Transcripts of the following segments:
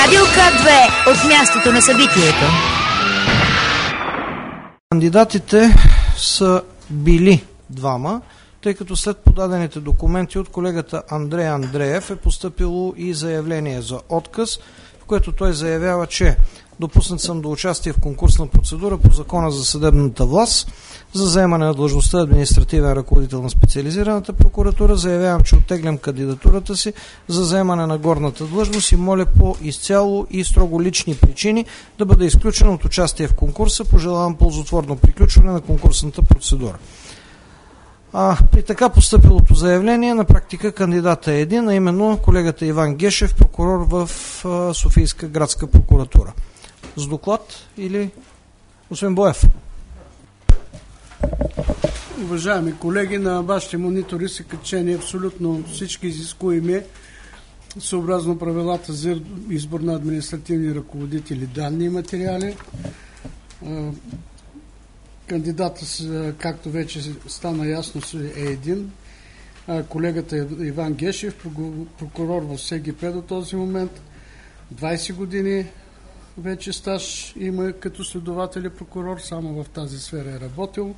Радио К2 от мястото на събитието. Кандидатите са били двама, тъй като след подадените документи от колегата Андрей Андреев е постъпило и заявление за отказ, в което той заявява, че допуснат съм до участие в конкурсна процедура по Закона за съдебната власт за заемане на длъжността административен ръководител на специализираната прокуратура. Заявявам, че оттеглям кандидатурата си за заемане на горната длъжност и моля по изцяло и строго лични причини да бъде изключен от участие в конкурса. Пожелавам ползотворно приключване на конкурсната процедура. При така постъпилото заявление на практика кандидата е един, а именно колегата Иван Гешев, прокурор в Софийска градска прокуратура. С доклад или господин Боев? Уважаеми колеги, на вашите монитори са качени абсолютно всички изискуеми съобразно правилата за избор на административни ръководители данни и материали. Кандидата, както вече стана ясно, е един. Колегата Иван Гешев, прокурор в СГП до този момент. 20 години вече стаж има като следовател и прокурор, само в тази сфера е работил.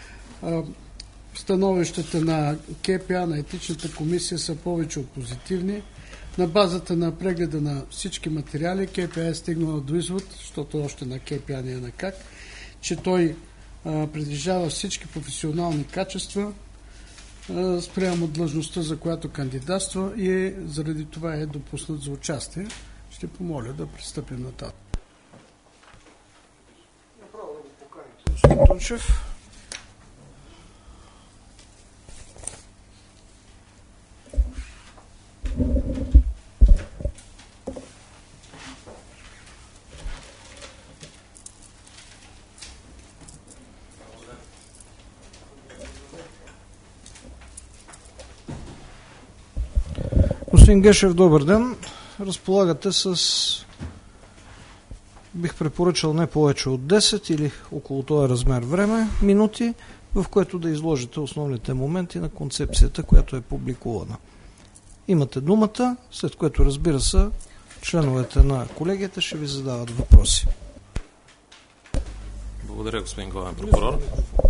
Становищата на КПА, на етичната комисия са повече от позитивни. На базата на прегледа на всички материали КПА е стигнала до извод, защото още на КПА не е на как, че той притежава всички професионални качества спрямо длъжността, за която кандидатства, и заради това е допуснат за участие. Ще помоля да пристъпим нататък. Направо да го поканите, господин Тунчев. Господин Гешев, добър ден. Разполагате с, бих препоръчал, не повече от 10 или около този размер време, минути, в което да изложите основните моменти на концепцията, която е публикувана. Имате думата, след което, разбира се, членовете на колегията ще ви задават въпроси. Благодаря, господин главен прокурор.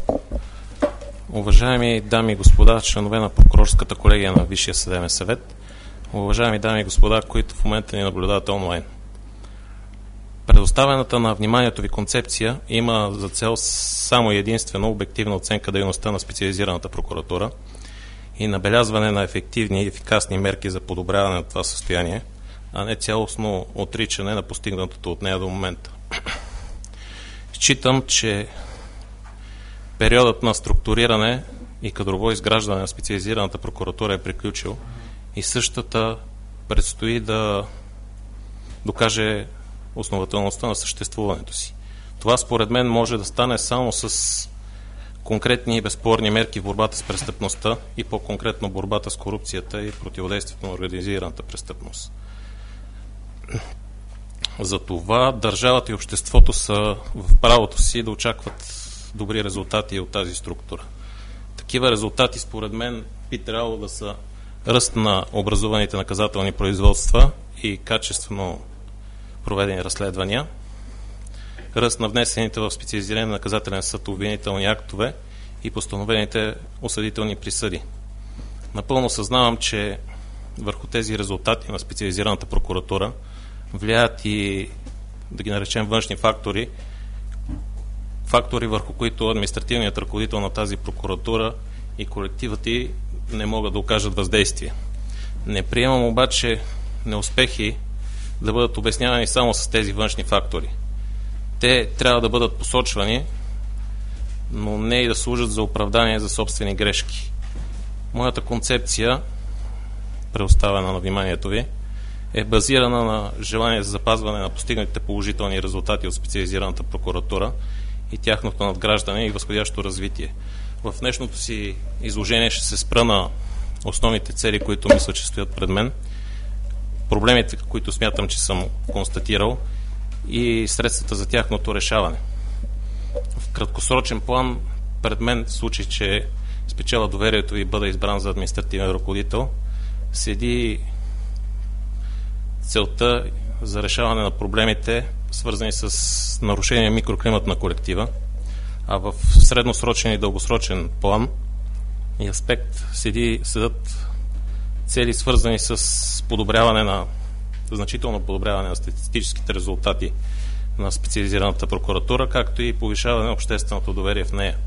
Уважаеми дами и господа, членове на прокурорската колегия на Висшия съдебен съвет, уважаеми дами и господа, които в момента ни наблюдават онлайн. Предоставената на вниманието ви концепция има за цел само и единствено обективна оценка дейността на специализираната прокуратура и набелязване на ефективни и ефикасни мерки за подобряване на това състояние, а не цялостно отричане на постигнатото от нея до момента. Считам, че периодът на структуриране и кадрово изграждане на специализираната прокуратура е приключил и същата предстои да докаже основателността на съществуването си. Това според мен може да стане само с конкретни и безспорни мерки в борбата с престъпността и по-конкретно борбата с корупцията и противодействието на организираната престъпност. Затова държавата и обществото са в правото си да очакват добри резултати от тази структура. Такива резултати според мен би трябвало да са ръст на образуваните наказателни производства и качествено проведени разследвания, ръст на внесените в специализиран наказателен съд обвинителни актове и постановените осъдителни присъди. Напълно съзнавам, че върху тези резултати на специализираната прокуратура влияят и, да ги наречем, външни фактори, върху които административният ръководител на тази прокуратура и колективът ѝ не могат да окажат въздействие. Не приемам обаче неуспехи да бъдат обяснявани само с тези външни фактори. Те трябва да бъдат посочвани, но не и да служат за оправдание за собствени грешки. Моята концепция, предоставена на вниманието ви, е базирана на желание за запазване на постигнатите положителни резултати от специализираната прокуратура и тяхното надграждане и възходящо развитие. В днешното си изложение ще се спра на основните цели, които мисля, че стоят пред мен, проблемите, които смятам, че съм констатирал, и средствата за тяхното решаване. В краткосрочен план пред мен, в случай, че спечела доверието и бъда избран за административен ръководител, седи целта за решаване на проблемите, свързани с нарушение микроклимат на колектива, а в средносрочен и дългосрочен план и аспект седат цели, свързани с значително подобряване на статистическите резултати на специализираната прокуратура, както и повишаване на общественото доверие в нея.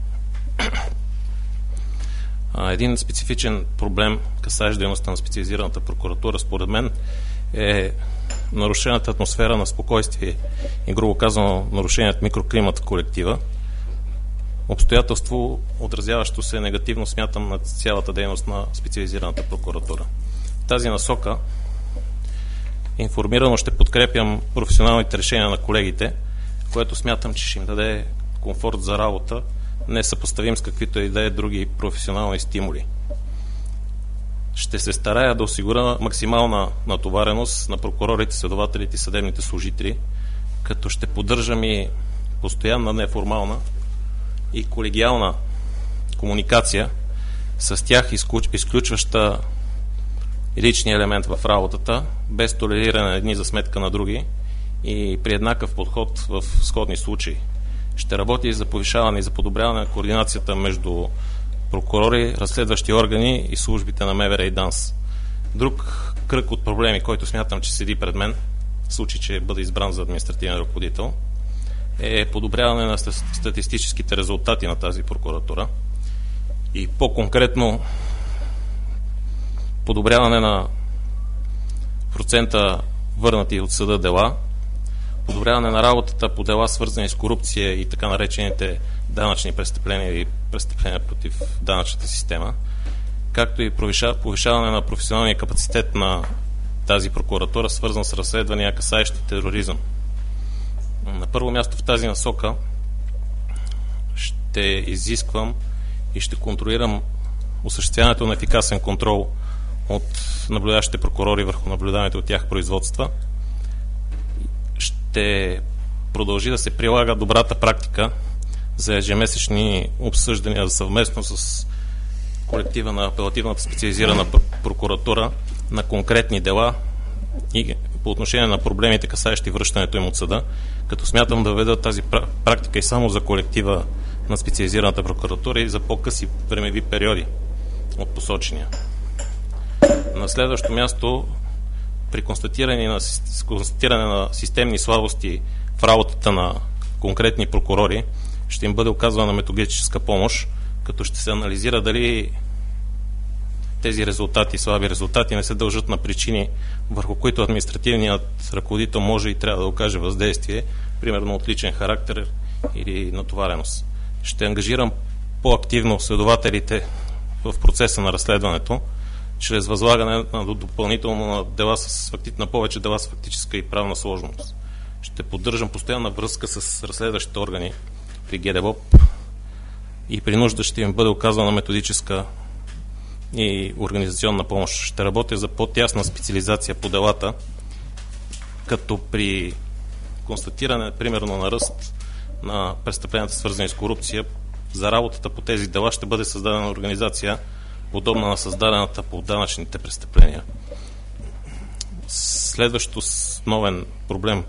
Един специфичен проблем, касаещ дейността на специализираната прокуратура, според мен, е нарушената атмосфера на спокойствие и, грубо казано, нарушеният микроклимат в колектива. Обстоятелство, отразяващо се негативно, смятам, на цялата дейност на специализираната прокуратура. В тази насока информирано ще подкрепям професионалните решения на колегите, което смятам, че ще им даде комфорт за работа, не съпоставим с каквито и да е други професионални стимули. Ще се старая да осигуря максимална натовареност на прокурорите, следователите и съдебните служители, като ще поддържам и постоянна неформална и колегиална комуникация с тях, изключваща личния елемент в работата, без толериране на едни за сметка на други и при еднакъв подход в сходни случаи. Ще работи и за повишаване и за подобряване на координацията между прокурори, разследващи органи и службите на МВР и ДАНС. Друг кръг от проблеми, който смятам, че седи пред мен, в случай, че бъде избран за административен ръководител, е подобряване на статистическите резултати на тази прокуратура и по-конкретно подобряване на процента върнати от съда дела, подобряване на работата по дела, свързани с корупция и така наречените данъчни престъпления и престъпления против данъчната система, както и повишаване на професионалния капацитет на тази прокуратура, свързан с разследвания, касаещи тероризъм. На първо място в тази насока ще изисквам и ще контролирам осъществяването на ефикасен контрол от наблюдаващите прокурори върху наблюдаваните от тях производства. Ще продължи да се прилага добрата практика за ежемесечни обсъждания съвместно с колектива на апелативната специализирана прокуратура на конкретни дела и по отношение на проблемите, касаещи връщането им от съда, като смятам да веда тази практика и само за колектива на специализираната прокуратура и за по-къси времеви периоди от посочения. На следващо място, при констатиране на системни слабости в работата на конкретни прокурори, ще им бъде оказвана методическа помощ, като ще се анализира дали тези слаби резултати не се дължат на причини, върху които административният ръководител може и трябва да окаже въздействие, примерно от личен характер или натовареност. Ще ангажирам по-активно следователите в процеса на разследването, чрез възлагане на допълнително на повече дела с фактическа и правна сложност. Ще поддържам постоянна връзка с разследващите органи при ГДБОП и при нужда ще им бъде оказана методическа и организационна помощ. Ще работя за по-тясна специализация по делата, като при констатиране, примерно, на ръст на престъпленията, свързани с корупция, за работата по тези дела ще бъде създадена организация, подобна на създадената по данъчните престъпления. Следващото основен проблем,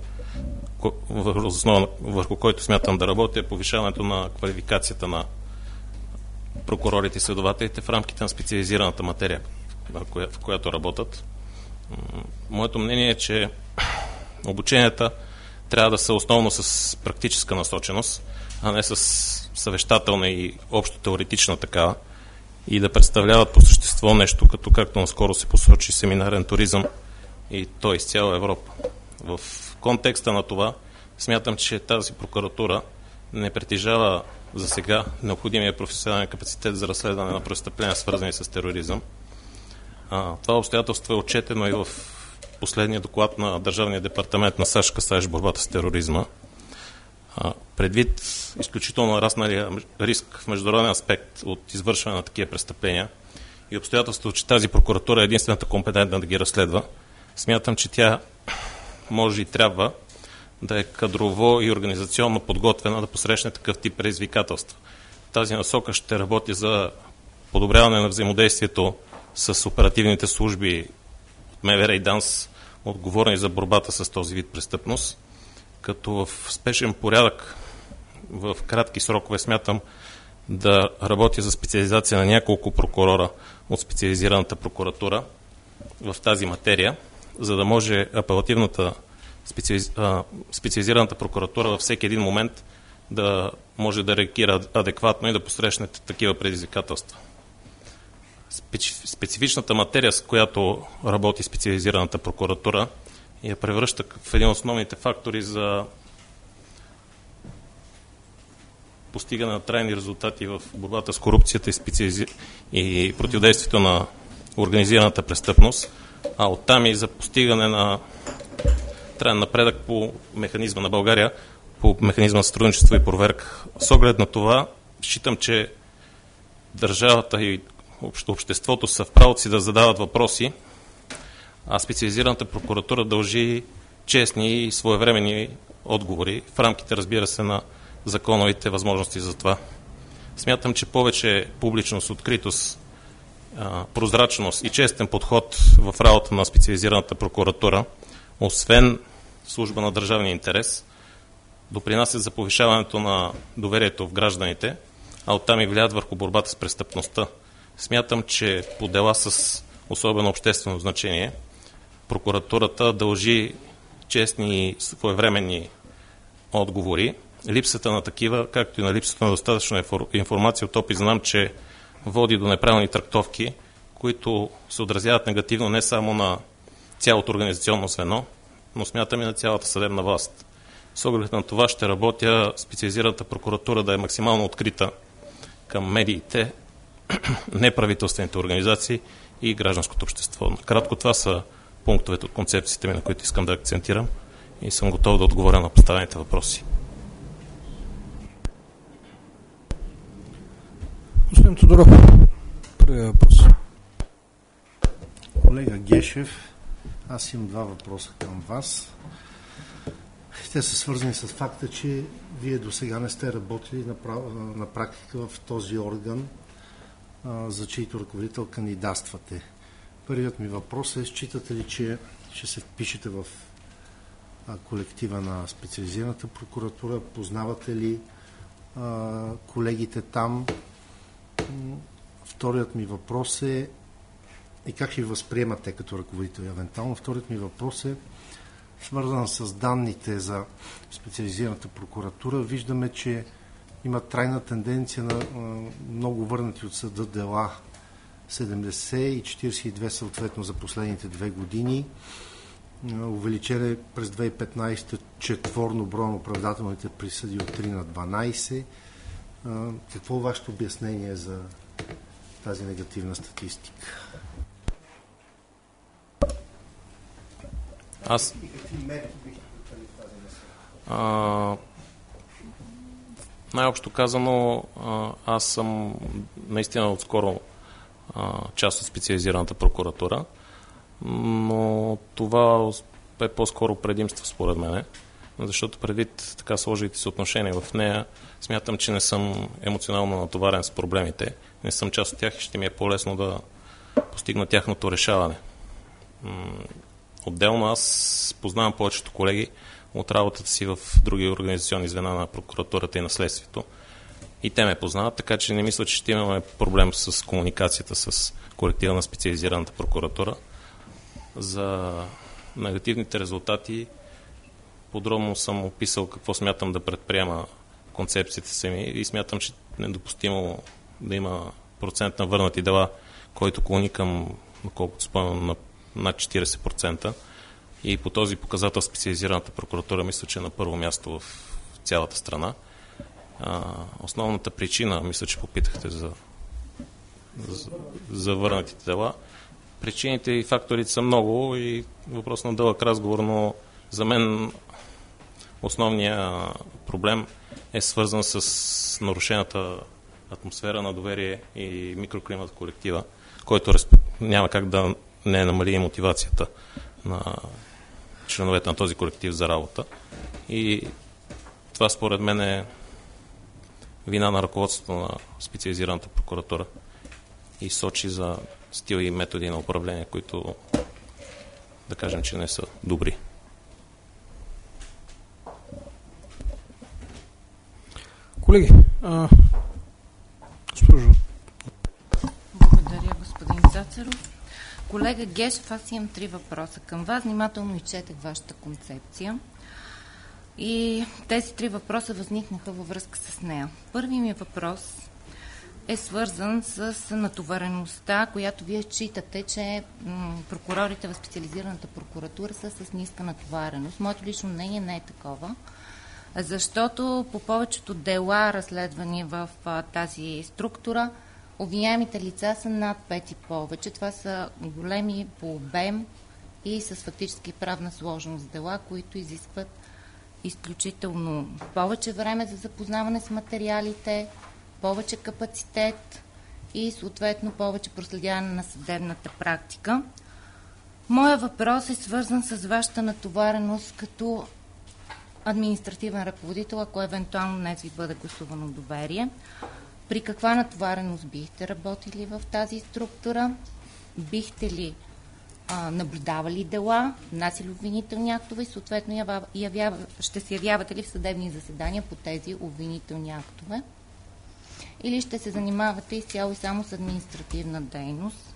върху който смятам да работя, е повишаването на квалификацията на прокурорите и следователите в рамките на специализираната материя, в която работят. Моето мнение е, че обученията трябва да са основно с практическа насоченост, а не с съвещателна и общо теоретична такава, и да представляват по същество нещо, както наскоро се посочи, семинарен туризъм, и то из цяла Европа. В контекста на това смятам, че тази прокуратура не притежава за сега необходимия професионален капацитет за разследване на престъпления, свързани с тероризъм. Това обстоятелство е отчетено и в последния доклад на Държавния департамент на САЩ, касаещ борбата с тероризма. Предвид изключително нарасналия риск в международен аспект от извършване на такива престъпления и обстоятелството, че тази прокуратура е единствената компетентна да ги разследва, смятам, че тя може и трябва да е кадрово и организационно подготвена да посрещне такъв тип предизвикателства. В тази насока ще работи за подобряване на взаимодействието с оперативните служби от МВР и ДАНС, отговорни за борбата с този вид престъпност, като в спешен порядък, в кратки срокове смятам да работя за специализация на няколко прокурора от специализираната прокуратура в тази материя, за да може апелативната специализираната прокуратура във всеки един момент да може да реагира адекватно и да посрещне такива предизвикателства. Специфичната материя, с която работи специализираната прокуратура, я превръща в един от основните фактори за постигане на трайни резултати в борбата с корупцията и противодействието на организираната престъпност, а оттам и за постигане на траен напредък по механизма на България, по механизма на сътрудничество и проверка. С оглед на това, считам, че държавата и обществото са в правото си да задават въпроси, а специализираната прокуратура дължи честни и своевременни отговори, в рамките, разбира се, на законовите възможности за това. Смятам, че повече публичност, откритост, прозрачност и честен подход в работа на специализираната прокуратура, освен служба на държавния интерес, допринасят за повишаването на доверието в гражданите, а оттам и влияят върху борбата с престъпността. Смятам, че по дела с особено обществено значение прокуратурата дължи честни и своевременни отговори. Липсата на такива, както и на липсата на достатъчно информация от опит, знам, че води до неправилни трактовки, които се отразяват негативно не само на цялото организационно звено, но смятам и на цялата съдебна власт. С оглед на това ще работя специализираната прокуратура да е максимално открита към медиите, неправителствените организации и гражданското общество. Накратко, това са пунктовете от концепциите ми, на които искам да акцентирам и съм готов да отговоря на поставените въпроси. Господин Тодоров, първият въпрос. Колега Гешев, аз имам два въпроса към вас. Те са свързани с факта, че вие до сега не сте работили на практика в този орган, за чийто ръководител кандидатствате. Първият ми въпрос е, считате ли, че ще се впишете в колектива на специализираната прокуратура? Познавате ли колегите там? Вторият ми въпрос е и как ще ви възприемате като ръководител евентуално. Вторият ми въпрос е свързан с данните за специализираната прокуратура. Виждаме, че има трайна тенденция на много върнати от съда дела, 70 и 42 съответно за последните 2 години. Увеличение през 2015 четворно броя на оправдателните присъди от 3 на 12. Какво е вашето обяснение за тази негативна статистика? Най-общо казано, аз съм наистина отскоро част от специализираната прокуратура, но това е по-скоро предимство според мен, защото предвид така сложите съотношения в нея, смятам, че не съм емоционално натоварен с проблемите, не съм част от тях и ще ми е по-лесно да постигна тяхното решаване. Отделно аз познавам повечето колеги от работата си в други организационни звена на прокуратурата и на следствието. И те ме познават, така че не мисля, че ще имаме проблем с комуникацията с колектива на специализираната прокуратура. За негативните резултати подробно съм описал какво смятам да предприема концепциите си ми и смятам, че е недопустимо да има процент на върнати дела, който клони към, колкото спомням, на над 40%. И по този показател специализираната прокуратура мисля, че е на първо място в цялата страна. Основната причина, мисля, че попитахте за върнатите дела. Причините и факторите са много и въпрос на дълъг разговор, но за мен основният проблем е свързан с нарушената атмосфера на доверие и микроклимат в колектива, който няма как да не намали мотивацията на членовете на този колектив за работа. И това според мен е вина на ръководството на специализираната прокуратура и сочи за стил и методи на управление, които да кажем, че не са добри. Колеги, госпожо. Благодаря, господин Цацаров. Колега Гешев, аз имам 3 въпроса към вас. Внимателно изчетах вашата концепция. И тези 3 въпроса възникнаха във връзка с нея. Първият ми въпрос е свързан с натовареността, която вие считате, че прокурорите в специализираната прокуратура са с ниска натовареност. Моето лично мнение не е такова, защото по повечето дела, разследвани в тази структура, обвиняемите лица са над 5 и повече. Това са големи по обем и с фактически правна сложност дела, които изискват изключително повече време за запознаване с материалите, повече капацитет и съответно повече проследяване на съдебната практика. Моя въпрос е свързан с вашата натовареност като административен ръководител, ако евентуално днес ви бъде гласувано доверие. При каква натовареност бихте работили в тази структура? Бихте ли наблюдавали дела, внасяли обвинителни актове и съответно ще се явявате ли в съдебни заседания по тези обвинителни актове? Или ще се занимавате изцяло и само с административна дейност?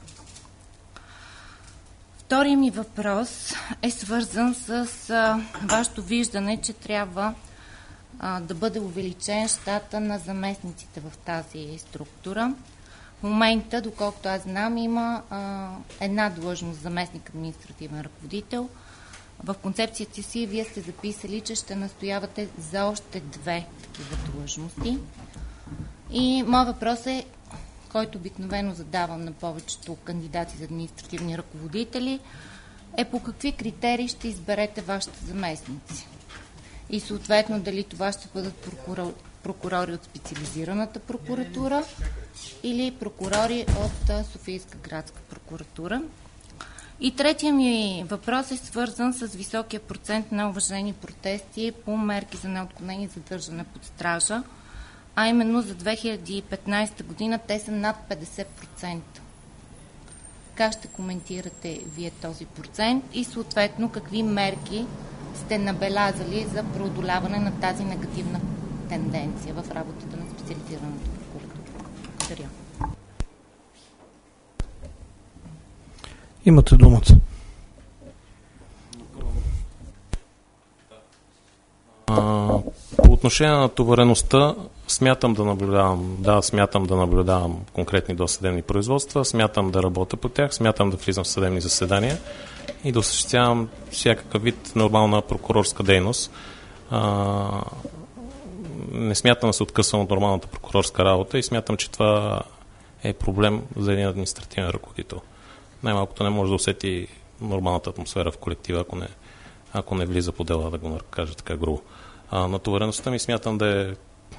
Вторият ми въпрос е свързан с вашето виждане, че трябва да бъде увеличен щата на заместниците в тази структура. В момента, доколкото аз знам, има една длъжност заместник административен ръководител. В концепцията си вие сте записали, че ще настоявате за още 2 такива длъжности. И моят въпрос е, който обикновено задавам на повечето кандидати за административни ръководители, е по какви критерии ще изберете вашите заместници. И съответно дали това ще бъдат прокурори от специализираната прокуратура или прокурори от Софийска градска прокуратура. И третия ми въпрос е свързан с високия процент на уважени протести по мерки за неотклонение и задържане под стража, а именно за 2015 година те са над 50%. Как ще коментирате вие този процент и съответно какви мерки сте набелязали за преодоляване на тази негативна тенденция в работата на специализираната прокуратура? Благодаря. Имате думата. По отношение на натовареността, смятам да наблюдавам конкретни досъдебни производства, смятам да работя по тях, смятам да влизам в съдебни заседания и да осъществявам всякакъв вид нормална прокурорска дейност. Не смятам да се откъсвам от нормалната прокурорска работа и смятам, че това е проблем за един административен ръководител. Най-малкото не може да усети нормалната атмосфера в колектива, ако не влиза по дела, да го кажа така грубо. Натовареността ми смятам да е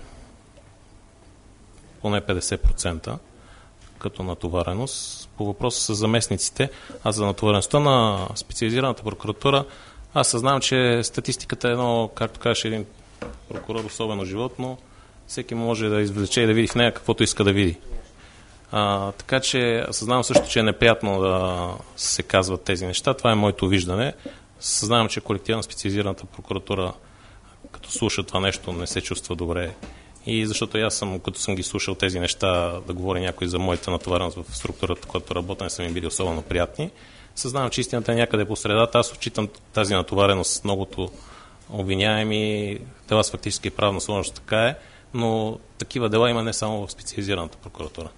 поне 50% като натовареност. По въпроса с заместниците, за натовареността на специализираната прокуратура, аз съзнавам, че статистиката е едно, както кажеш, един прокурор особено животно, всеки може да извлече и да види в нея каквото иска да види. Така че съзнавам също, че е неприятно да се казват тези неща. Това е моето виждане. Съзнавам, че колектива на специализираната прокуратура, като слуша това нещо, не се чувства добре. И защото аз като съм ги слушал тези неща, да говори някой за моята натовареност в структурата, която работя, не са ми били особено приятни. Съзнавам, че истината е някъде по средата. Аз отчитам тази натовареност с многото обвиняеми дела с фактически правна сложност, така е, но такива дела има не само в специализираната прокуратура.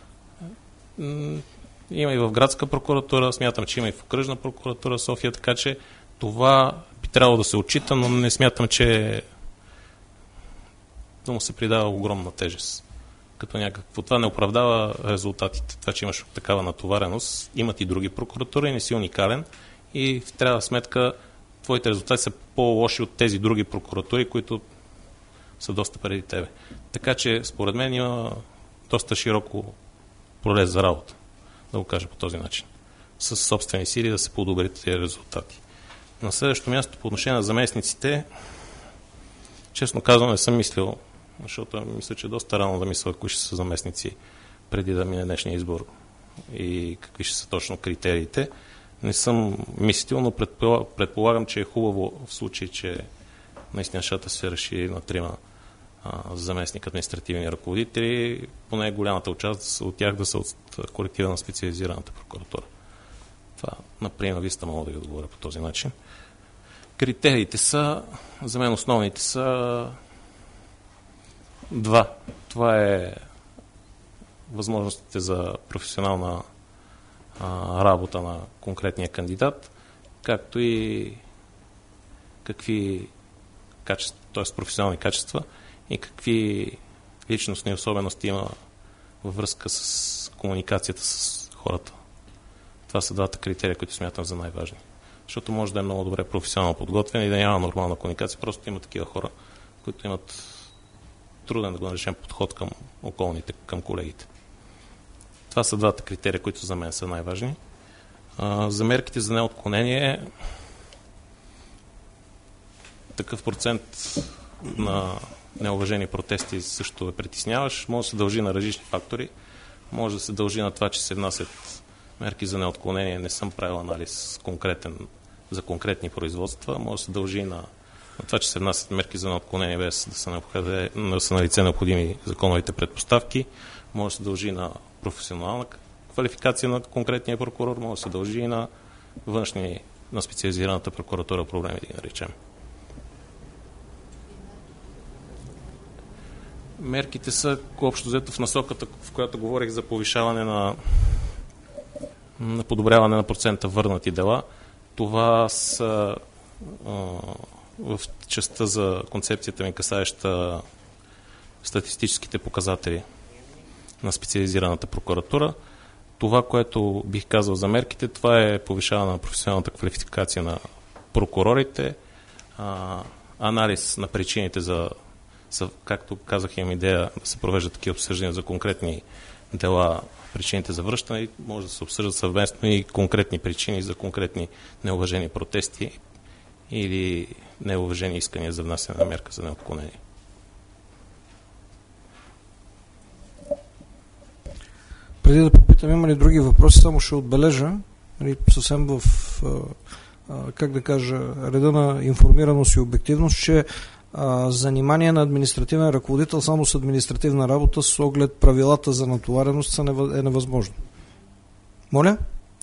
Има и в градска прокуратура, смятам, че има и в окръжна прокуратура София, така че това би трябвало да се отчита, но не смятам, че да му се придава огромна тежест. Като някакво. Това не оправдава резултатите. Това, че имаш такава натовареност, имат и други прокуратури, не си уникален и в трябва сметка твоите резултати са по-лоши от тези други прокуратури, които са доста преди тебе. Така че, според мен, има доста широко поле за работа, да го кажа по този начин. С собствени сили да се подобрят тези резултати. На следващото място, по отношение на заместниците, честно казвам, не съм мислил, защото мисля, че е доста рано да мисля кои ще са заместници преди да мине днешния избор и какви ще са точно критериите. Не съм мислил, но предполагам, че е хубаво в случай, че наистина щата се реши на 3 заместник административни ръководители, поне голямата част от тях да са от колектива на специализираната прокуратура. Това, например, виста мога да ви отговоря по този начин. Критериите са, за мен основните са 2. Това е възможностите за професионална работа на конкретния кандидат, както и какви качества, т.е. професионални качества и какви личностни особености има във връзка с комуникацията с хората. Това са 2 критерия, които смятам за най-важни. Защото може да е много добре професионално подготвен и да няма нормална комуникация, просто има такива хора, които имат труден, да го наречем, подход към околните, към колегите. Това са 2 критерия, които за мен са най-важни. За мерките за неотклонение, такъв процент на неуважени протести също е притесняващ. Може да се дължи на различни фактори. Може да се дължи на това, че се внасят мерки за неотклонение. Не съм правил анализ за конкретни производства. Може да се дължи на това, че се внасят мерки за неотклонение без да са налице необходими законовите предпоставки. Може да се дължи на професионална квалификация на конкретния прокурор. Може да се дължи и на външни, на специализираната прокуратура проблеми, да ги наречем. Мерките са общо взето в насоката, в която говорих за повишаване на подобряване на процента върнати дела. Това са в частта за концепцията ми, касаеща статистическите показатели на специализираната прокуратура. Това, което бих казал за мерките, това е повишаване на професионалната квалификация на прокурорите, анализ на причините както казах, имам идея да се провеждат такива обсъждания за конкретни дела, причините за връщане, може да се обсъждат съвместно и конкретни причини за конкретни неуважени протести или неуважени искания за внасяне на мерка за неотклонение. Преди да попитам, има ли други въпроси, само ще отбележа, съвсем в, как да кажа, реда на информираност и обективност, че занимание на административен ръководител само с административна работа с оглед правилата за натовареност е невъзможно. Моля?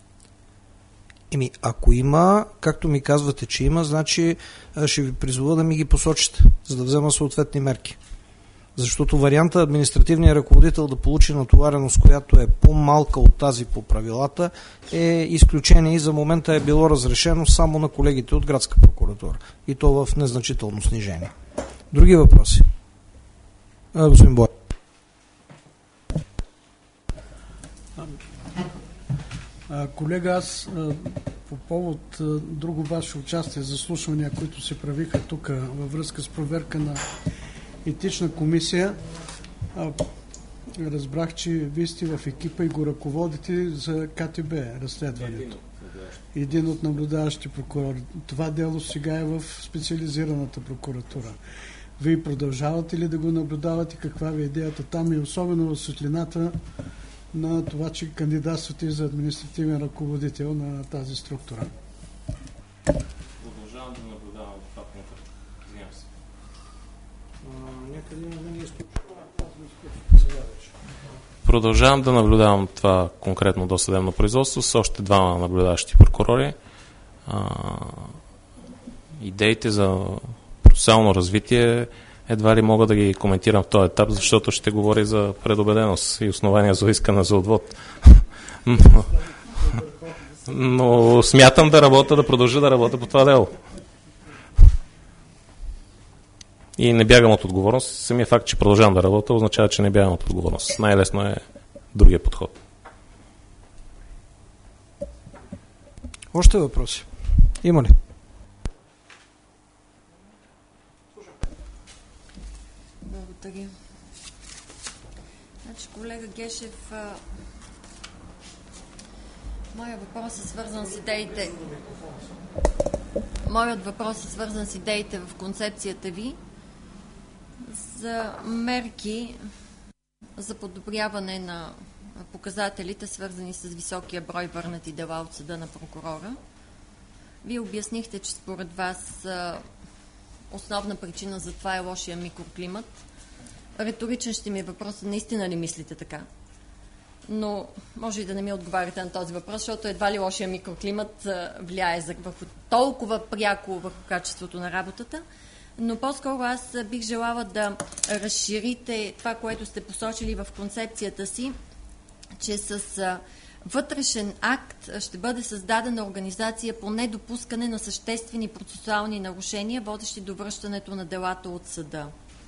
Ако има, както ми казвате, че има, значи ще ви призова да ми ги посочите, за да взема съответни мерки. Защото варианта административният ръководител да получи натовареност, която е по-малка от тази по правилата, е изключение и за момента е било разрешено само на колегите от градска прокуратура. И то в незначително снижение. Други въпроси? Господин Бой. Колега, аз по повод друго ваше участие за слушвания, които се правиха тук във връзка с проверка на етична комисия, разбрах, че вие сте в екипа и го ръководите за КТБ разследването. Един от наблюдаващите прокурори. Това дело сега е в специализираната прокуратура. Вие продължавате ли да го наблюдавате? Каква ви е идеята там и особено в светлината на това, че кандидатствате за административен ръководител на тази структура? Продължавам да наблюдавам това конкретно. Извинявам се. Продължавам да наблюдавам това конкретно досъдебно производство с още 2 наблюдаващи прокурори. Идеите за професионално развитие едва ли мога да ги коментирам в този етап, защото ще говори за предубеденост и основания за искане за отвод. Но смятам да продължа да работя по това дело. И не бягам от отговорност. Самия факт, че продължавам да работя, означава, че не бягам от отговорност. Най-лесно е другия подход. Още въпроси? Има ли? Благодаря. Значи, колега Гешев, моят въпрос е свързан с идеите. Моят въпрос е свързан с идеите в концепцията ви за мерки за подобряване на показателите, свързани с високия брой върнати дела от съда на прокурора. Вие обяснихте, че според вас основна причина за това е лошия микроклимат. Риторичен ще ми е въпросът, наистина ли мислите така? Но може и да не ми отговаряте на този въпрос, защото едва ли лошия микроклимат влияе върху толкова пряко върху качеството на работата. Но по-скоро аз бих желала да разширите това, което сте посочили в концепцията си, че с вътрешен акт ще бъде създадена организация по недопускане на съществени процесуални нарушения, водещи до връщането на делата от съда.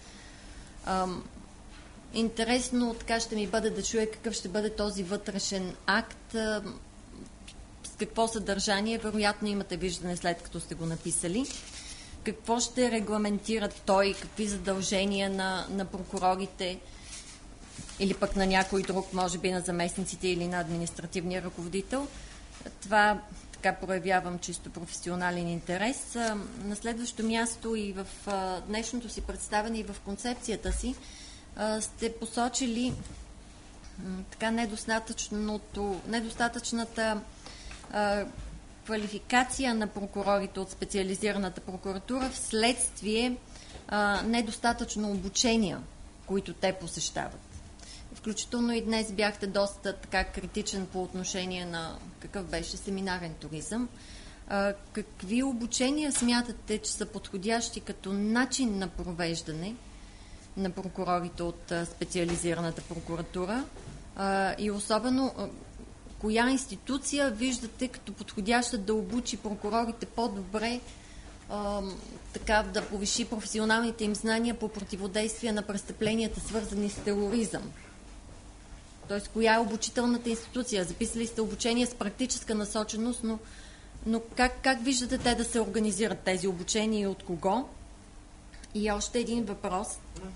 Интересно така ще ми бъде да чуя какъв ще бъде този вътрешен акт, с какво съдържание, вероятно имате виждане след като сте го написали. Какво ще регламентира той, какви задължения на прокурорите или пък на някой друг, може би на заместниците или на административния ръководител. Това така проявявам чисто професионален интерес. На следващо място и в днешното си представяне и в концепцията си сте посочили така недостатъчната квалификация на прокурорите от специализираната прокуратура вследствие недостатъчно обучения, които те посещават. Включително и днес бяхте доста така критичен по отношение на какъв беше семинарен туризъм. Какви обучения смятате, че са подходящи като начин на провеждане на прокурорите от специализираната прокуратура и особено коя институция виждате като подходяща да обучи прокурорите по-добре, така да повиши професионалните им знания по противодействие на престъпленията, свързани с тероризъм? Тоест, коя е обучителната институция? Записали сте обучение с практическа насоченост, но как виждате те да се организират тези обучения и от кого? И още един въпрос.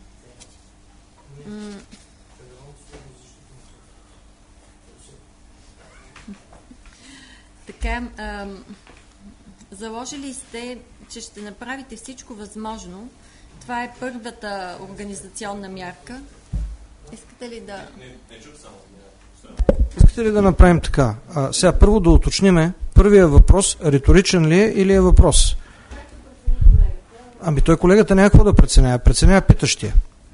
Така, заложили сте, че ще направите всичко възможно. Това е първата организационна мярка. Искате ли да... Искате ли да направим така? Сега първо да уточниме. Първият въпрос, риторичен ли е или е въпрос? Ами той колегата няма какво да преценява. Преценява питащия.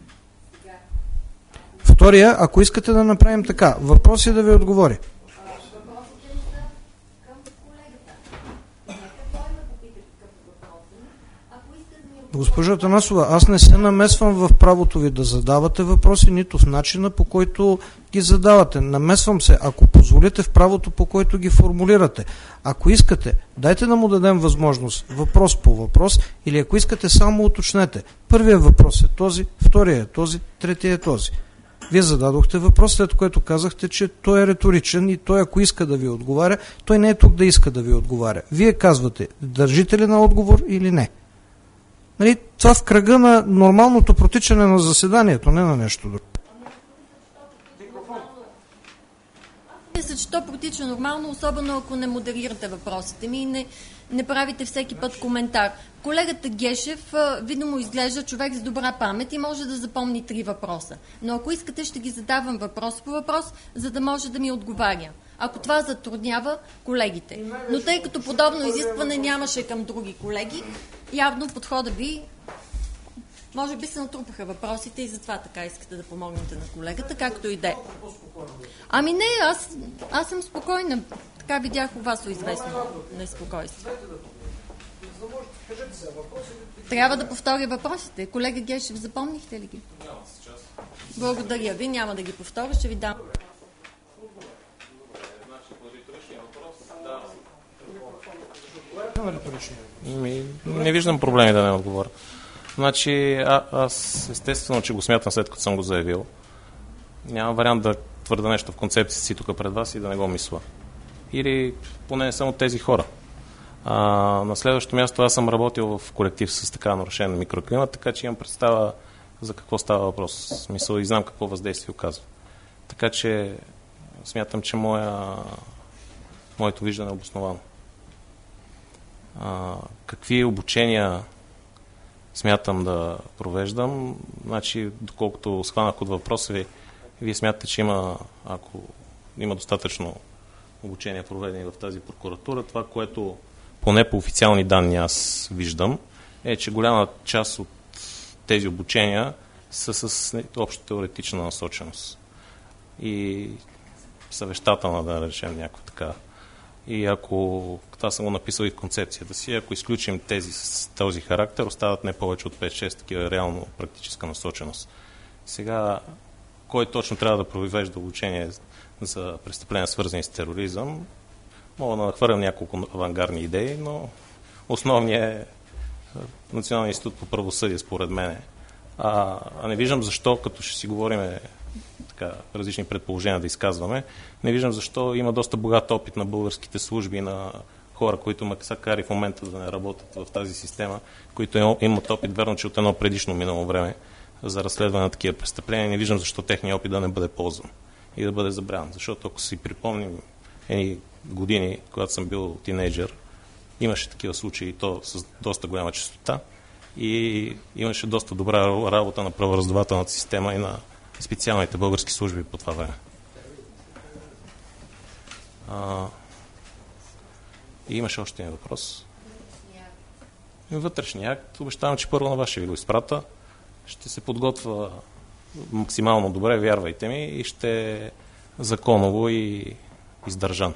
Втория, ако искате да направим така, въпрос е да ви отговори. Госпожа Атанасова, аз не се намесвам в правото ви да задавате въпроси, нито в начина, по който ги задавате. Намесвам се, ако позволите, в правото, по който ги формулирате. Ако искате, дайте да му дадем възможност въпрос по въпрос, или ако искате, само уточнете. Първият въпрос е този, вторият е този, третият е този. Вие зададохте въпрос, след което казахте, че той е риторичен и той, ако иска да ви отговаря, той не е тук да иска да ви отговаря. Вие казвате, държите ли на отговор или не? Нали, това в кръга на нормалното протичане на заседанието, не на нещо друго. Мисля, че то протича нормално, особено ако не модерирате въпросите ми и не правите всеки път коментар. Колегата Гешев видно му изглежда човек с добра памет и може да запомни 3 въпроса. Но ако искате, ще ги задавам въпрос по въпрос, за да може да ми отговаря. Ако това затруднява колегите. Но тъй като подобно изискване нямаше към други колеги, явно подхода ви, може би се натрупаха въпросите и затова така искате да помогнете на колегата, както и да е. Ами не, аз съм спокойна. Така видях у вас известно неспокойство. Трябва да повторя въпросите. Колега Гешев, запомнихте ли ги? Благодаря ви, няма да ги повторя, ще ви дам. Не виждам проблеми да не отговоря. Значи, аз естествено, че го смятам след като съм го заявил. Няма вариант да твърда нещо в концепцията си тук пред вас и да не го мисля. Или поне не съм от тези хора. На следващото място аз съм работил в колектив с така нарушен микроклимат, така че имам представа за какво става въпрос. Смисъл и знам какво въздействие оказва. Така че смятам, че моето виждане е обосновано. Какви обучения смятам да провеждам? Значи, доколкото схванах от въпроса ви, Вие смятате, че ако има достатъчно обучение проведени в тази прокуратура, това, което поне по официални данни аз виждам, е, че голяма част от тези обучения са с общо теоретична насоченост и съвещателна, да речем някаква така. И ако, това съм го написал и в концепцията си, ако изключим тези с този характер, остават не повече от 5-6 такива реално практическа насоченост. Сега, кой точно трябва да провежда обучение за престъпления, свързани с тероризъм, мога да нахвърлям няколко авангардни идеи, но основният е Националния институт по правосъдие, според мен. А не виждам защо, като ще си говорим така, различни предположения да изказваме, не виждам защо има доста богат опит на българските служби, на хора, които макар и в момента да не работят в тази система, които имат опит, верно, че от едно предишно минало време за разследване на такива престъпления, не виждам защо техният опит да не бъде ползван и да бъде забравен. Защото ако си припомним едни години, когато съм бил тинейджър, имаше такива случаи, то с доста голяма честота, и имаше доста добра работа на правораздавателната система и на специалните български служби по това време. И имаше още един въпрос. Вътрешния акт. Обещавам, че първо на вас ще ви го изпрата. Ще се подготвя максимално добре, вярвайте ми, и ще е законово и издържан.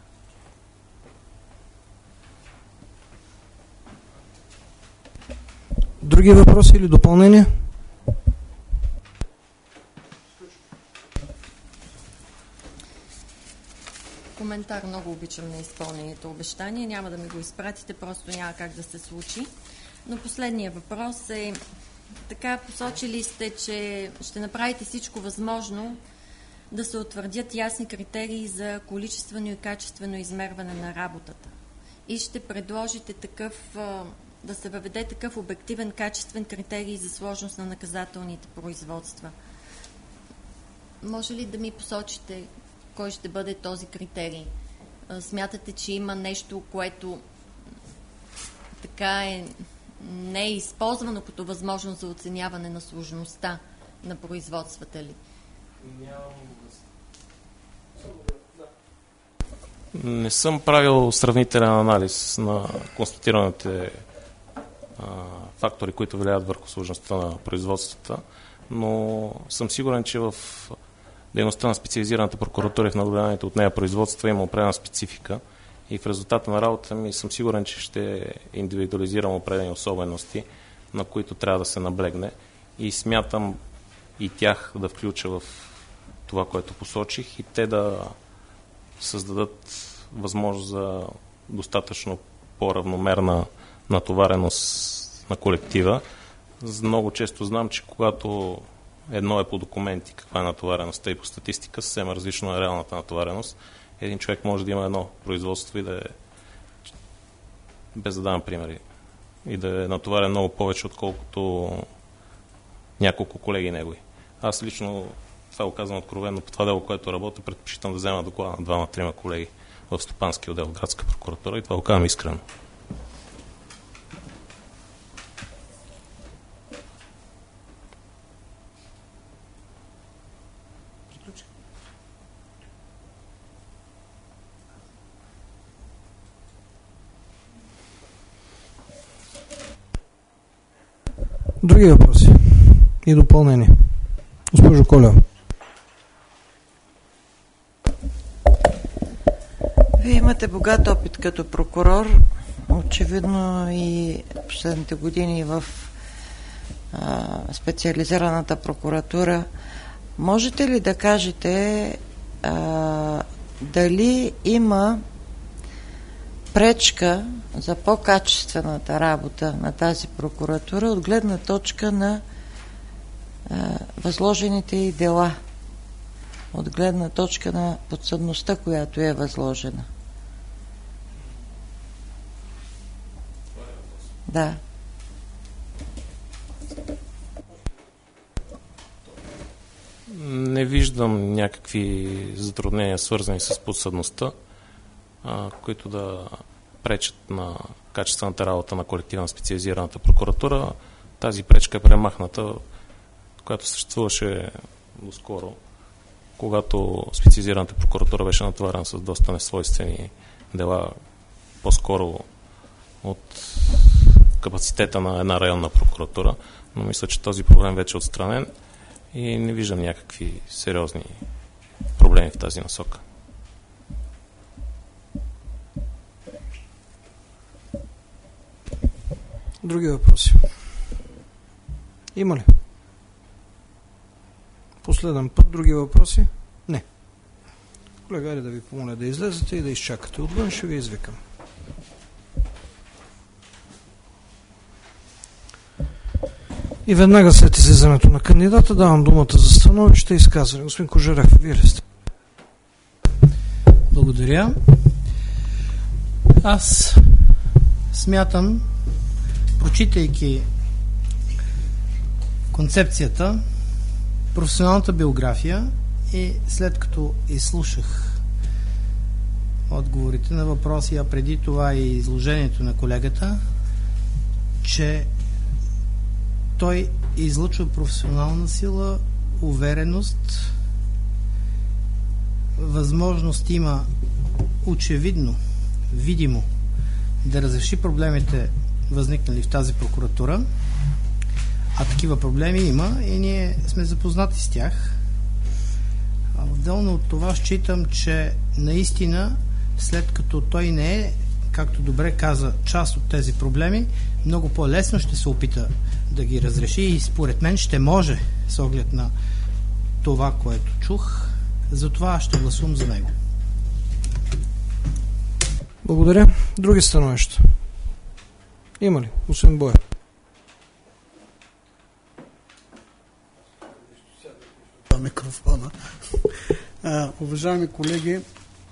Други въпроси или допълнения? Коментар. Много обичам на изпълнението обещание. Няма да ми го изпратите, просто няма как да се случи. Но последният въпрос е, така посочили сте, че ще направите всичко възможно да се утвърдят ясни критерии за количествено и качествено измерване на работата. И ще предложите такъв, да се въведе такъв обективен качествен критерий за сложност на наказателните производства. Може ли да ми посочите кой ще бъде този критерий? Смятате, че има нещо, което така не е използвано като възможност за оценяване на сложността на производствата ли? Не съм правил сравнителен анализ на констатираните фактори, които влияят върху сложността на производствата, но съм сигурен, че в дейността на специализираната прокуратура и в наблюдаването от нея производства има определена специфика и в резултата на работа ми съм сигурен, че ще индивидуализирам определени особености, на които трябва да се наблегне, и смятам и тях да включа в това, което посочих, и те да създадат възможност за достатъчно по-равномерна натовареност на колектива. Много често знам, че когато едно е по документи, каква е натовареността, и по статистика, съвсем различно е реалната натовареност. Един човек може да има едно производство и да е, без да давам примери, и да е натоварен много повече, отколкото няколко колеги негови. Аз лично, това го казвам откровенно, по това дело, което работя, предпочитам да взема доклада на 2-3 колеги в стопански отдел в градска прокуратура, и това го казвам искрено. Други въпроси и допълнения? Госпожо Колева. Вие имате богат опит като прокурор, очевидно и последните години в специализираната прокуратура. Можете ли да кажете дали има пречка за по-качествената работа на тази прокуратура от гледна точка на възложените й дела, от гледна точка на подсъдността, която е възложена? Да. Не виждам някакви затруднения, свързани с подсъдността, които да пречат на качествената работа на колектива на специализираната прокуратура. Тази пречка е премахната, която съществуваше доскоро когато специализираната прокуратура беше натоварена с доста несвойствени дела, по-скоро от капацитета на една районна прокуратура, но мисля, че този проблем вече е отстранен и не виждам някакви сериозни проблеми в тази насока. Други въпроси? Има ли? Последен път. Други въпроси? Не. Колега, айде да ви помоля да излезете и да изчакате отвън, ще ви извикам. И веднага след излизането на кандидата давам думата за становище и изказване. Господин Кожарев, вие ли сте? Благодаря. Аз смятам, прочитайки концепцията, професионалната биография и след като изслушах отговорите на въпроси, а преди това и изложението на колегата, че той излъчва професионална сила, увереност, възможност има очевидно, видимо да разреши проблемите, възникнали в тази прокуратура, а такива проблеми има и ние сме запознати с тях. А отделно от това считам, че наистина след като той не е, както добре каза, част от тези проблеми, много по-лесно ще се опита да ги разреши и според мен ще може с оглед на това, което чух. Затова аз ще гласувам за него. Благодаря. Други становища? Има ли? Господин Боев. Микрофона. Уважаеми колеги,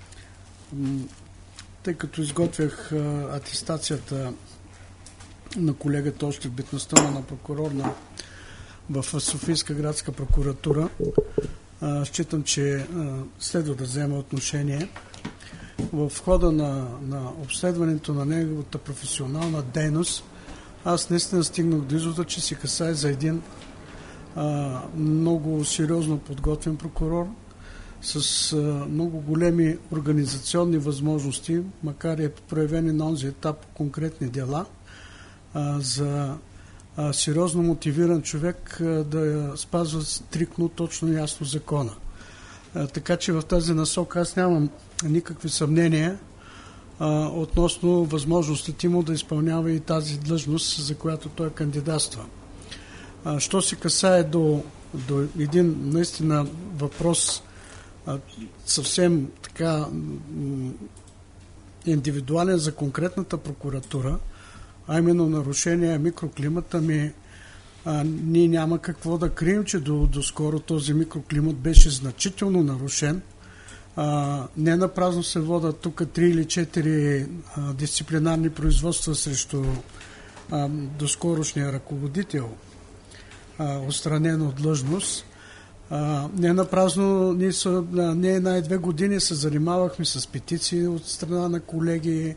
тъй като изготвях атестацията на колегата още в битността на прокурор в Софийска градска прокуратура, считам, че следва да взема отношение. В хода на обследването на неговата професионална дейност, аз наистина стигнах до извода, че се касае за един много сериозно подготвен прокурор с много големи организационни възможности, макар и проявени на онзи етап конкретни дела, за сериозно мотивиран човек да спазва стриктно, точно и ясно закона. Така че в тази насока аз нямам никакви съмнения относно възможностите му да изпълнява и тази длъжност, за която той кандидатства. Що се касае до един наистина въпрос съвсем така индивидуален за конкретната прокуратура, а именно нарушение микроклимата, ние няма какво да крием, че доскоро този микроклимат беше значително нарушен. Не напразно се водят тук 3 или 4 дисциплинарни производства срещу доскорошния ръководител, отстранен от длъжност. Не напразно не една и 2 години се занимавахме с петиции от страна на колеги,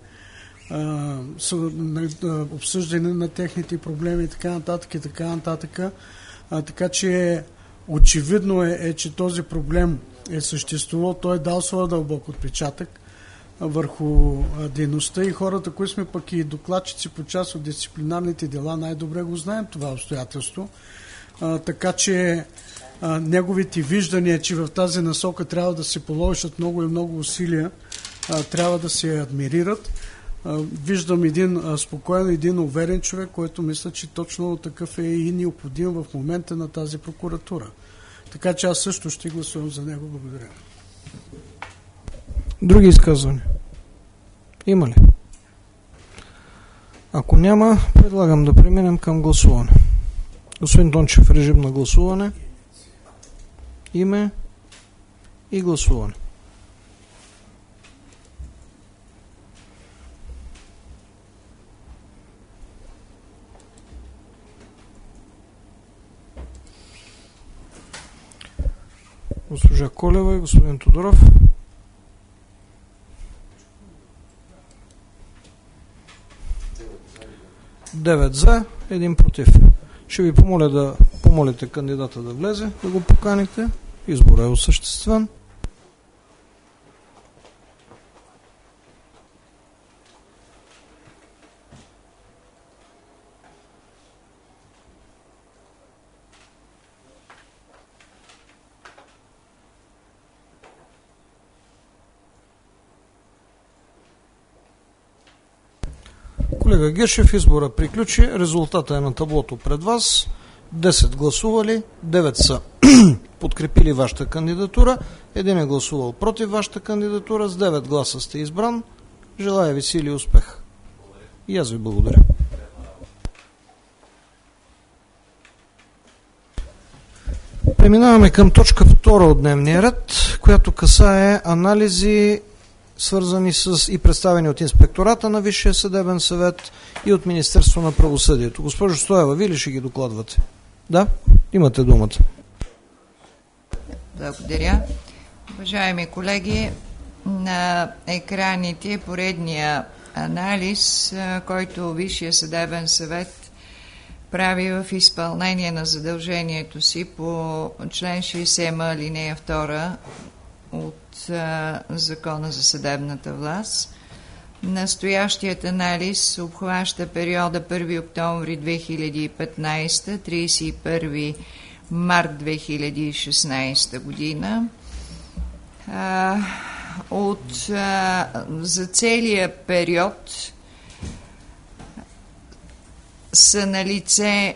обсъждане на техните проблеми и така нататък и така нататък. Така че очевидно е, че този проблем е съществувал. Той е дал своя дълбок отпечатък върху дейността и хората, които сме пък и докладчици по част от дисциплинарните дела, най-добре го знаем това обстоятелство. Така че неговите виждания, че в тази насока трябва да се положат много и много усилия, трябва да се адмирират. Виждам един спокоен, един уверен човек, който мисля, че точно такъв е и необходим в момента на тази прокуратура. Така че аз също ще гласувам за него. Благодаря. Други изказвания? Има ли? Ако няма, предлагам да преминем към гласуване. Господин Дончев, режим на гласуване. Име и гласуване. Госпожа Колева и господин Тодоров. Девет за, 1 против. Ще ви помоля да помолите кандидата да влезе, да го поканите. Изборът е осъществен. Колега Гешев, избора приключи. Резултата е на таблото пред вас. 10 гласували, 9 са подкрепили вашата кандидатура, 1 е гласувал против вашата кандидатура, с 9 гласа сте избран. Желая ви сили и успех. И аз ви благодаря. Преминаваме към точка 2 от дневния ред, която касае анализи, свързани с и представени от Инспектората на Висшия съдебен съвет и от Министерство на правосъдието. Госпожо Стоева, вие ли ще ги докладвате? Да? Имате думата. Благодаря. Уважаеми колеги, на екраните поредния анализ, който Висшия съдебен съвет прави в изпълнение на задължението си по член 60м, алинея 2 от Закона за съдебната власт. Настоящият анализ обхваща периода 1 октомври 2015 – 31 март 2016 година. За целия период са налице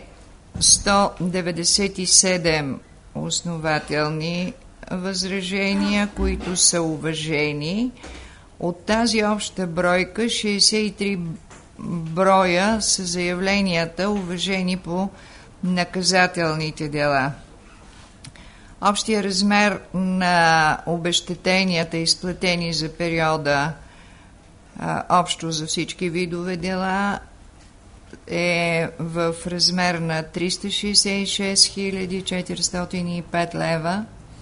197 основателни възражения, които са уважени. От тази обща бройка 63 броя са заявленията, уважени по наказателните дела. Общия размер на обезщетенията, изплатени за периода общо за всички видове дела, е в размер на 366 405 лева.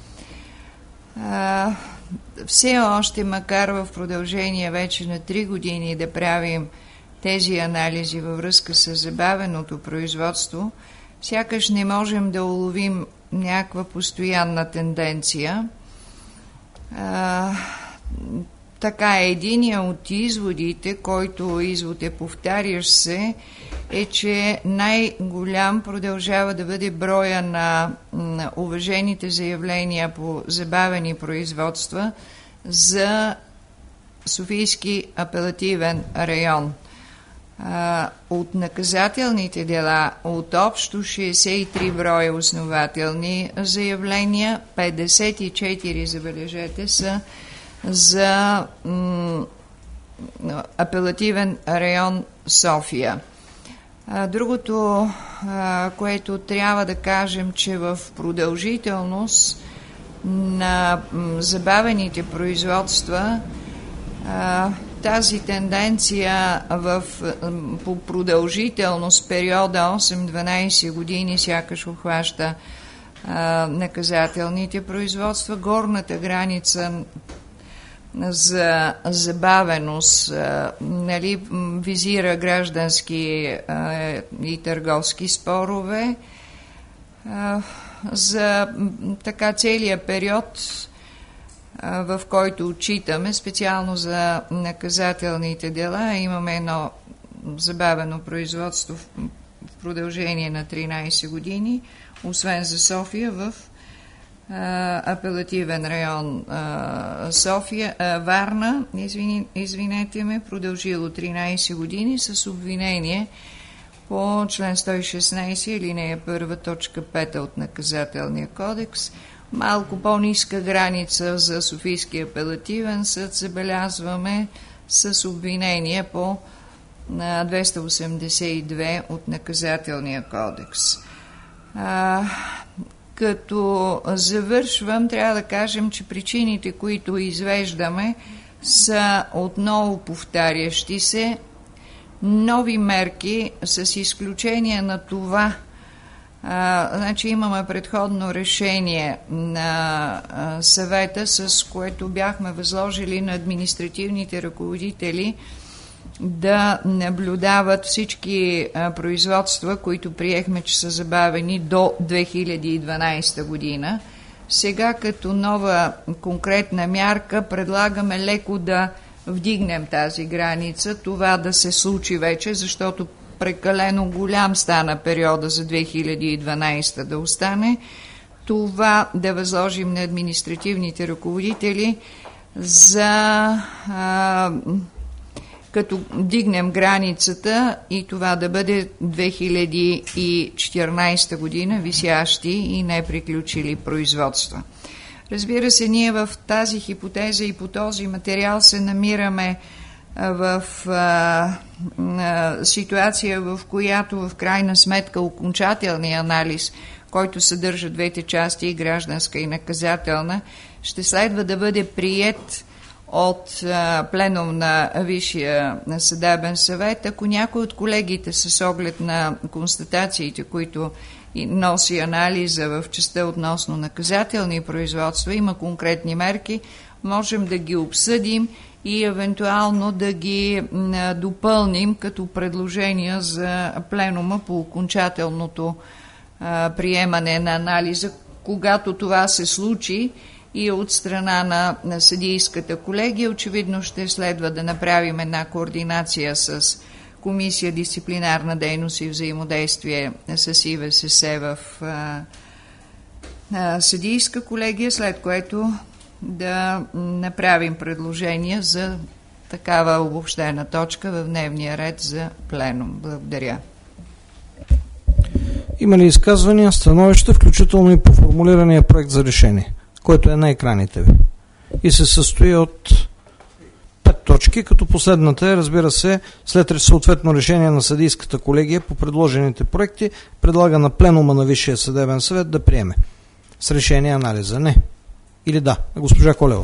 Все още, макар в продължение вече на 3 години да правим тези анализи във връзка с забавеното производство, сякаш не можем да уловим някаква постоянна тенденция. Така, единия от изводите, който извод е повтарящ се, е, че най-голям продължава да бъде броя на уважените заявления по забавени производства за Софийски апелативен район. От наказателните дела, от общо 63 броя основателни заявления, 54, забележете, са за апелативен район София. Другото, което трябва да кажем, че в продължителност на забавените производства тази тенденция по продължителност периода 8-12 години сякаш обхваща наказателните производства. Горната граница за забавеност визира граждански и търговски спорове. За така целия период, в който отчитаме, специално за наказателните дела, имаме едно забавено производство в продължение на 13 години, освен за София, в апелативен район София, Варна, извинете ме, продължило 13 години с обвинение по член 116, алинея 1, точка 5 от Наказателния кодекс. Малко по-ниска граница за Софийски апелативен съд забелязваме с обвинение по 282 от Наказателния кодекс. Като завършвам, трябва да кажем, че причините, които извеждаме, са отново повтарящи се. Нови мерки, с изключение на това, значи имаме предходно решение на съвета, с което бяхме възложили на административните ръководители да наблюдават всички производства, които приехме, че са забавени до 2012 година. Сега като нова конкретна мярка предлагаме леко да вдигнем тази граница, това да се случи вече, защото прекалено голям стана периода за 2012 да остане. Това да възложим на административните ръководители като дигнем границата и това да бъде 2014 година, висящи и не приключили производства. Разбира се, ние в тази хипотеза и по този материал се намираме в ситуация, в която в крайна сметка окончателният анализ, който съдържа двете части, гражданска и наказателна, ще следва да бъде приет от пленум на Висшия съдебен съвет. Ако някой от колегите с оглед на констатациите, които носи анализа в частта относно наказателни производства, има конкретни мерки, можем да ги обсъдим и евентуално да ги допълним като предложения за пленума по окончателното приемане на анализа, когато това се случи и от страна на съдийската колегия. Очевидно ще следва да направим една координация с Комисия дисциплинарна дейност и взаимодействие с ИВСС в съдийска колегия, след което да направим предложения за такава обобщена точка в дневния ред за пленум. Благодаря. Има ли изказвания, становища, включително и по формулирания проект за решение, който е на екраните ви и се състои от 5 точки, като последната е, разбира се, след съответно решение на съдийската колегия по предложените проекти, предлага на пленума на Висшия съдебен съвет да приеме с решение анализа. Не. Или да. Госпожа Колева.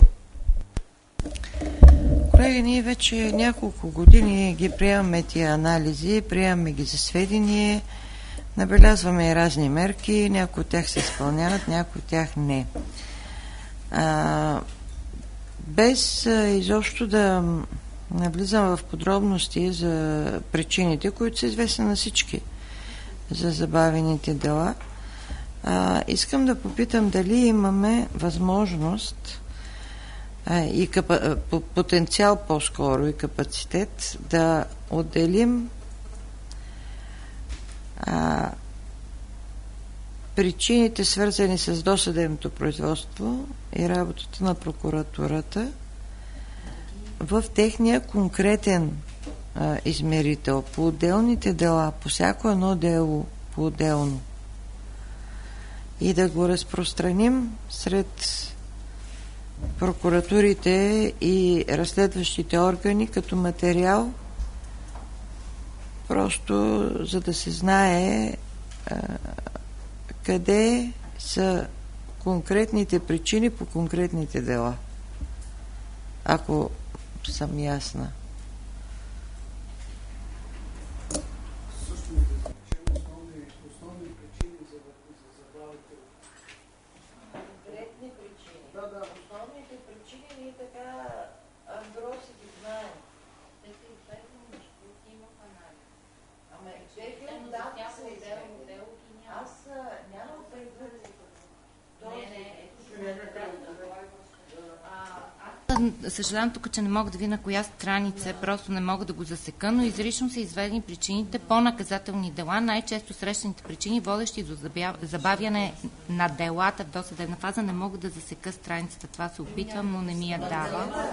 Колеги, ние вече няколко години ги приемаме тия анализи, приемаме ги за сведение, набелязваме и разни мерки, някои от тях се изпълняват, някои от тях не. Без изобщо да навлизам в подробности за причините, които са известни на всички за забавените дела, искам да попитам дали имаме възможност и потенциал по-скоро и капацитет да отделим причините, свързани с досъдебното производство и работата на прокуратурата в техния конкретен измерител по отделните дела, по всяко едно дело по-отделно и да го разпространим сред прокуратурите и разследващите органи като материал, просто за да се знае къде са конкретните причини по конкретните дела. Ако съм ясна. Конкретни причини. Да, основните причини ние така андроси ги знаем. Те са известни, защото има в анализ. Ама експеримент, да, се изделно дело и няма. Аз нямам предвид. Съжалявам тук, че не мога да видя на коя страница, просто не мога да го засека, но изрично са изведени причините по наказателни дела, най-често срещаните причини, водещи до забавяне на делата в досъдебна фаза. Не мога да засека страницата, това се опитвам, но не ми я дава.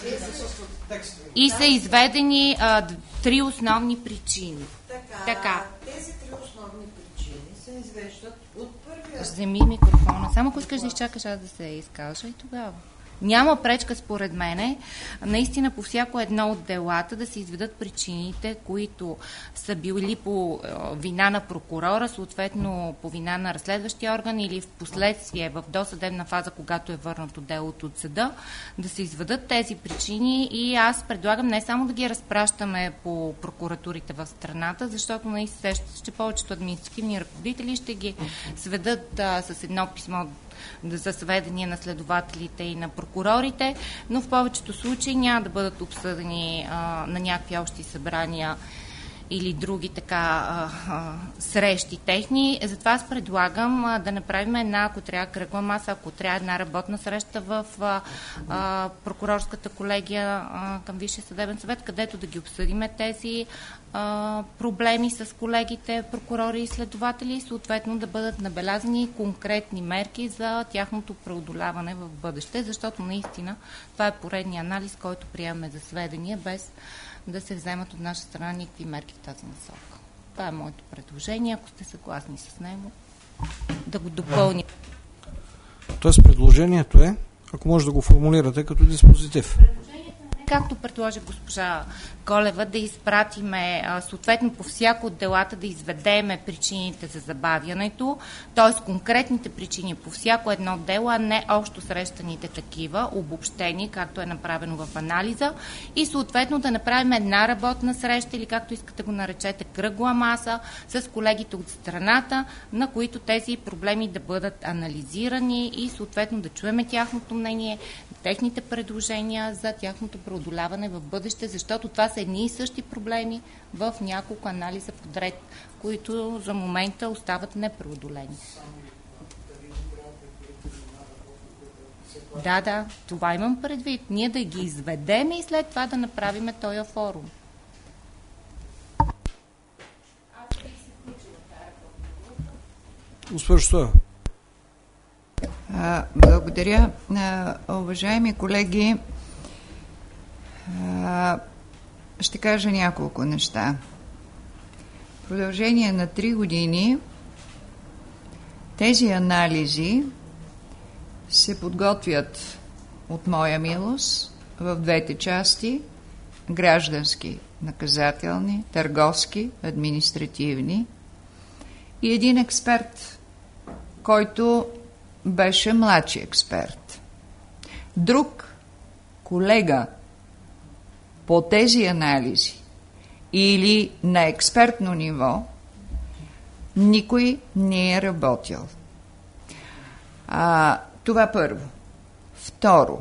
И са изведени 3 основни причини. Така. Тези 3 основни причини се извеждат от първия... Вземи микрофона. Само ако искаш да изчакаш аз да се изкажа и тогава. Няма пречка според мене, наистина по всяко едно от делата да се изведат причините, които са били по вина на прокурора, съответно по вина на разследващия орган или в последствие в досъдебна фаза, когато е върнато делото от съда, да се изведат тези причини и аз предлагам не само да ги разпращаме по прокуратурите в страната, защото наистина ще повечето административни ръководители ще ги сведат с едно писмо за сведения на следователите и на прокурорите, но в повечето случаи няма да бъдат обсъдени на някакви общи събрания или други срещи техни. Затова аз предлагам да направим ако трябва кръгла маса, ако трябва една работна среща в прокурорската колегия към Висшия съдебен съвет, където да ги обсъдиме тези проблеми с колегите, прокурори и следователи и съответно да бъдат набелязани конкретни мерки за тяхното преодоляване в бъдеще, защото наистина това е поредният анализ, който приемаме за сведения, без да се вземат от наша страна никакви мерки в тази насока. Това е моето предложение. Ако сте съгласни с него, да го допълним. Тоест предложението е, ако може да го формулирате като диспозитив. Както предложи госпожа Колева, да изпратиме съответно по всяко от делата да изведеме причините за забавянето, т.е. конкретните причини по всяко едно дело, а не общо срещаните такива, обобщени, както е направено в анализа, и съответно да направим една работна среща или както искате го наречете кръгла маса с колегите от страната, на които тези проблеми да бъдат анализирани и съответно да чуеме тяхното мнение, техните предложения за тяхното преодоляване в бъдеще, защото това са едни и същи проблеми в няколко анализа подред, които за момента остават непреодолени. Да, това имам предвид. Ние да ги изведем и след това да направим този форум. Госпожо Стоева. Благодаря. Уважаеми колеги, ще кажа няколко неща. В продължение на 3 години тези анализи се подготвят от моя милост в двете части – граждански, наказателни, търговски, административни, и един експерт, който беше младши експерт. Друг колега по тези анализи или на експертно ниво никой не е работил. Това първо. Второ,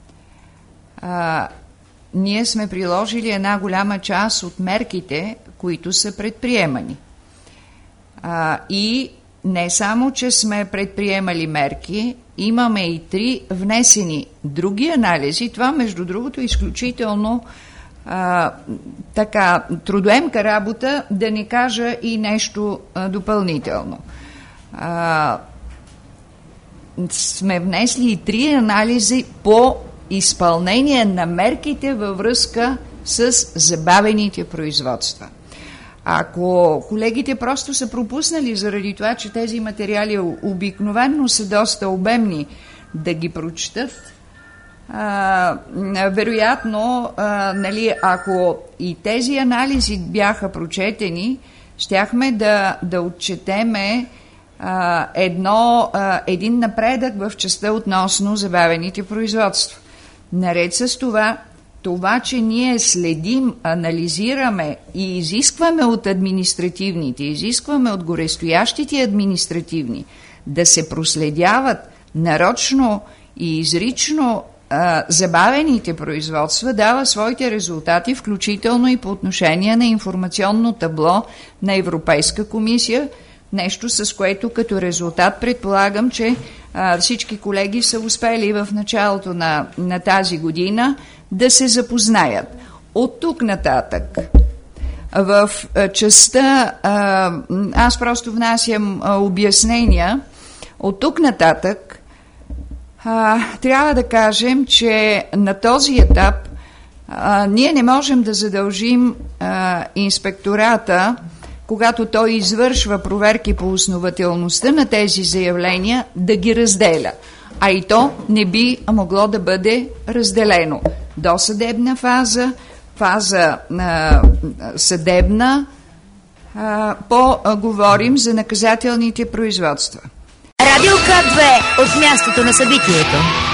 ние сме приложили една голяма част от мерките, които са предприемани. И не само, че сме предприемали мерки, имаме и 3 внесени други анализи. Това, между другото, е изключително трудоемка работа, да не кажа и нещо допълнително. Сме внесли и 3 анализи по изпълнение на мерките във връзка с забавените производства. Ако колегите просто са пропуснали заради това, че тези материали обикновено са доста обемни, да ги прочетат, вероятно, ако и тези анализи бяха прочетени, щяхме да отчетеме един напредък в частта относно забавените производства. Наред с това, че ние следим, анализираме и изискваме от административните, изискваме от горестоящите административни да се проследяват нарочно и изрично забавените производства, дава своите резултати, включително и по отношение на информационно табло на Европейска комисия, нещо с което като резултат предполагам, че всички колеги са успели в началото на тази година да се запознаят. От тук нататък в частта, аз просто внасям обяснения, от тук нататък трябва да кажем, че на този етап ние не можем да задължим инспектората, когато той извършва проверки по основателността на тези заявления, да ги разделя. А и то не би могло да бъде разделено. Досъдебна фаза, фаза съдебна, говорим за наказателните производства. Радио К2 от мястото на събитието.